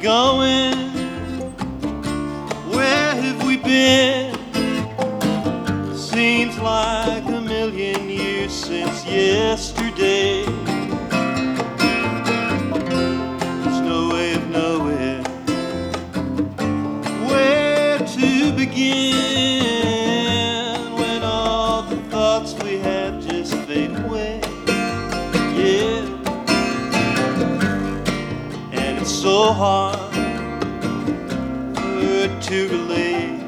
going? Where have we been? Seems like a million years since yesterday. There's no way of knowing where to begin when all the thoughts we had just fade away. Yeah, and it's so hard to relate,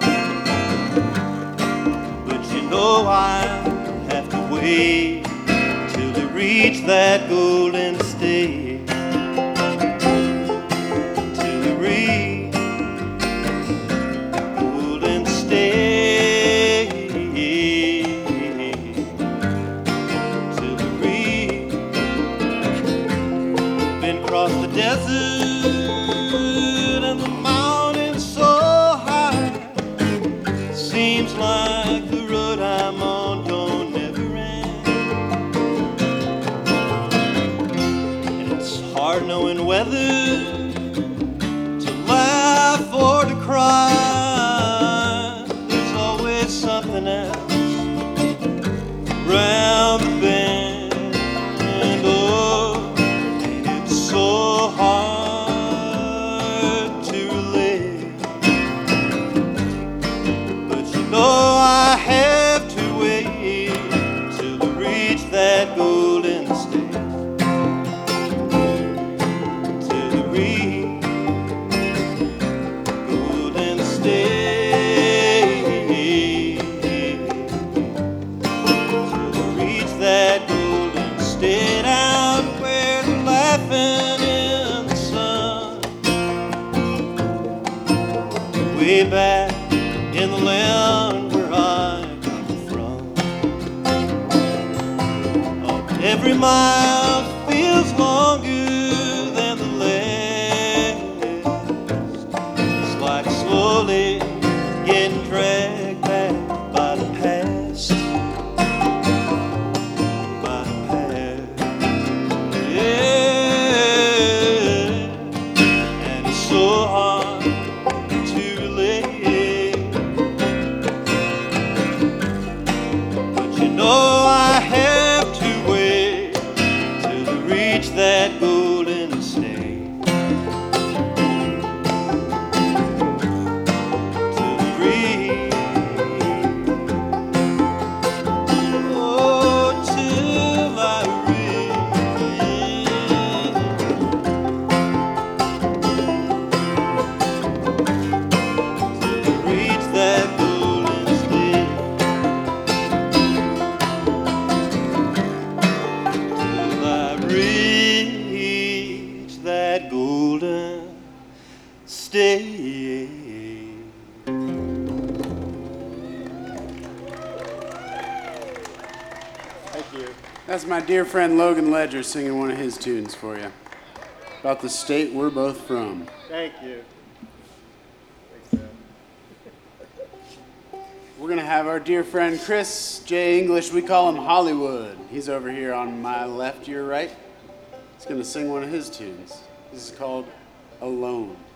but you know I have to wait till we reach that golden state, till we reach golden state, till we reach. Been across the desert and the mountains so high. Seems like the road I'm on don't never end. And it's hard knowing whether to laugh or to cry. There's always something else round the bend. Oh, and it's so hard to relate, but you know I have to wait till we reach that golden state, till we reach golden state, till we reach that golden state out where they're laughing in the sun, way back in the land where I come from. Oh, every mile feels longer than the last. It's like slowly getting dragged back by the past, by the past. Yeah, and it's so hard to relate, but you know I have to wait till we reach that golden state, till we reach, oh, till I reach that golden state, till I reach that golden state. Thank you. That's my dear friend Logan Ledger singing one of his tunes for you about the state we're both from. Thank you. We're going to have our dear friend Chris J. English. We call him Hollywood. He's over here on my left, your right. He's going to sing one of his tunes. This is called Alone.